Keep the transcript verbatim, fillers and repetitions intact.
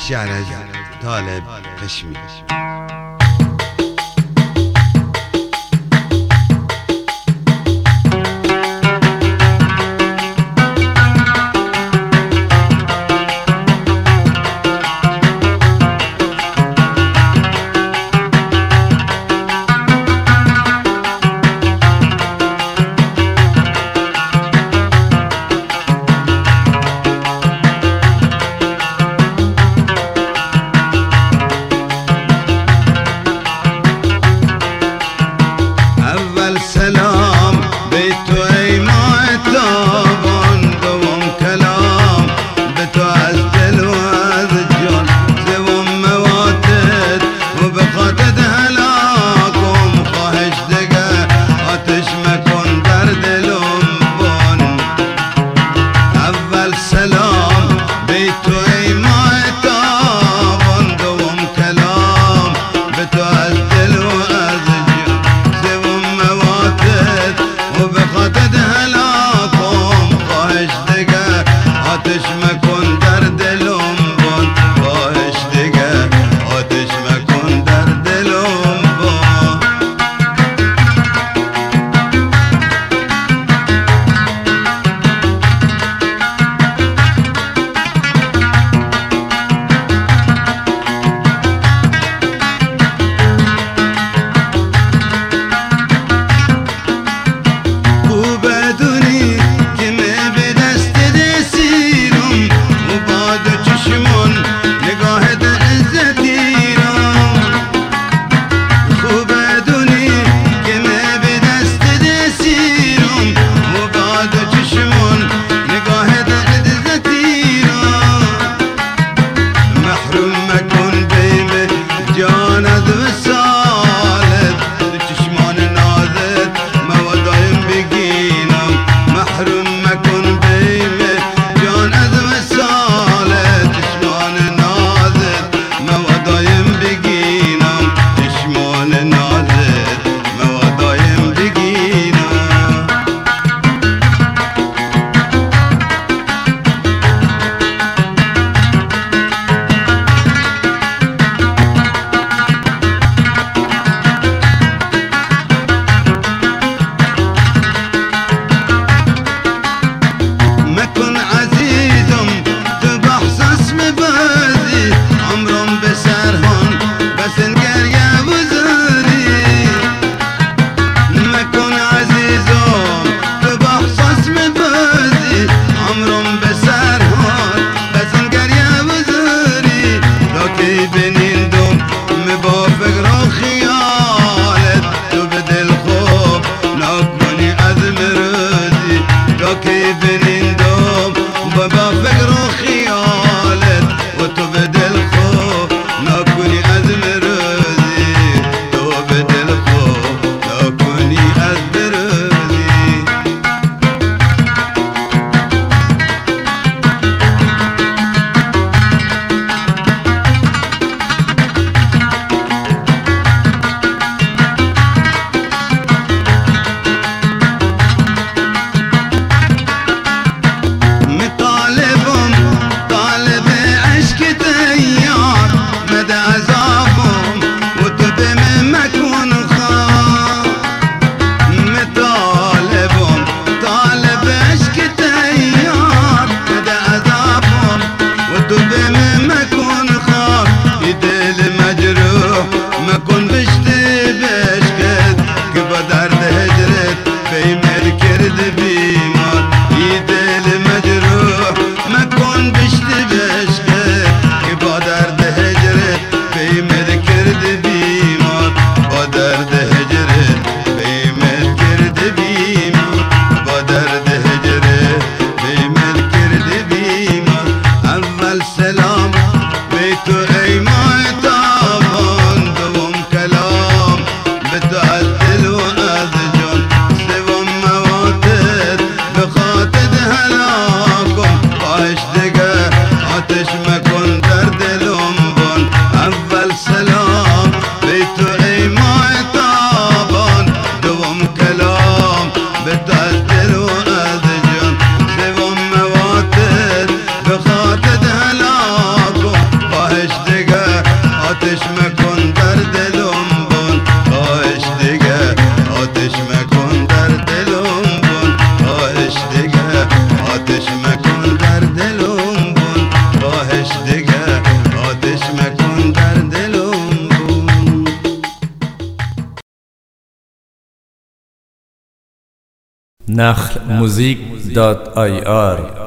شعر از طالب قشمی. سلام به تو ای مهتابان، دوم کلام به تو از دل و از جان، سوم مواتت و به خاطر هلاکم، خواهش دگر آتش مکن در دلم بان. اول سلام به تو ای مهتابان، دوم کلام به تو از دل و از و به خاطر هلاکم، خواهش دگر آتش مکن در دلم بان، خواهش دگر آتش مکن در دلم بان. نخل موزیک دات آی آر